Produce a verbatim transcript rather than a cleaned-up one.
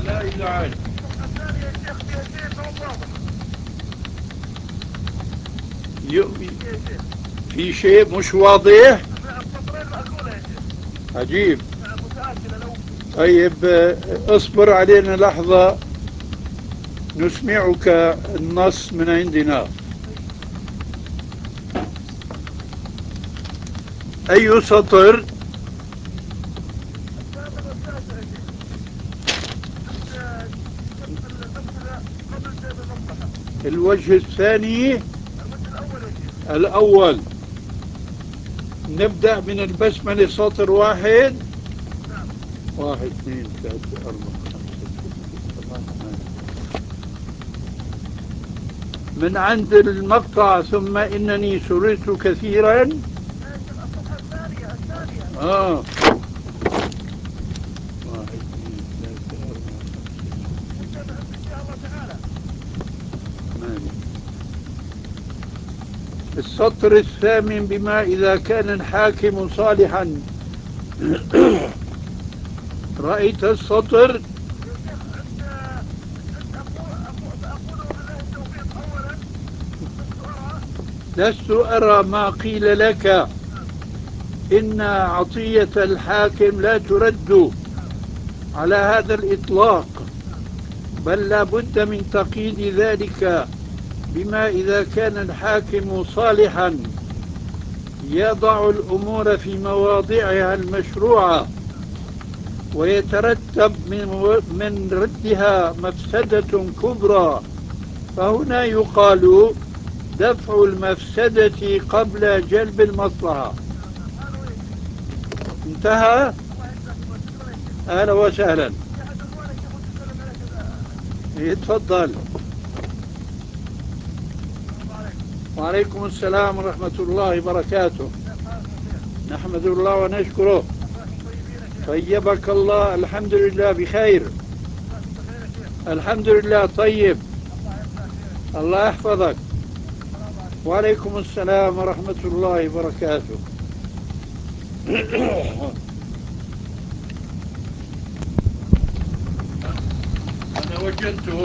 لا يزعل. الثانية يا شيخ فيها شيء ما هو واضح. في شيء مش واضح. السطرين الأولى يا شيخ. عجيب. متأكد لو. طيب اصبر علينا لحظة نسمعك النص من عندنا. أي سطر؟ الثامن والتاسع يا شيخ. المسألة قبل جلب المصلحة. الوجه الثاني. الوجه الأول يا شيخ. الأول. نبدأ من البسملة سطر واحد. نعم. واحد اثنين ثلاثة أربعة خمسة ستة سبعة ثمانية. من عند المقطع ثم إنني سررت كثيرا. الصفحة الثانية الثانية. آه. واحد اثنين ثلاثة أربعة خمسة ستة سبعة. إن شاء الله تعالى. ثمانية. السطر الثامن بما إذا كان الحاكم صالحا. رأيت السطر؟ يا شيخ عند عند أقول أقول بالله التوفيق أولا. لست أرى. لست أرى ما قيل لك. نعم. إن عطية الحاكم لا ترد نعم. على هذا الإطلاق، نعم. بل لا بد من تقييد ذلك بما إذا كان الحاكم صالحا يضع الأمور في مواضعها المشروعة ويترتب من من ردها مفسدة كبرى، فهنا يقال دفع المفسدة قبل جلب المصلحة. نعم. نعم. هذا هو يا شيخ. انتهى. الله يجزاك الله. شكرا يا شيخ. أهلا وسهلا. في أحد عنوان يا شيخ ودي أسلم عليك. يتفضل. السلام عليكم. وعليكم السلام ورحمة الله وبركاته. كيف حالكم يا شيخ؟ نحمد الله ونشكره. عساكم طيبين يا شيخ. طيبك الله. الحمد لله بخير. عساكم بخير يا شيخ. الحمد لله طيب. الله يجزاك خير يا شيخ. الله يحفظك. السلام عليكم. وعليكم السلام ورحمة الله وبركاته. أنا وجدته